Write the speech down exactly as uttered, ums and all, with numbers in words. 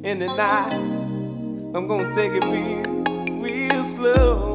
in the night. I'm gonna take it real, real slow.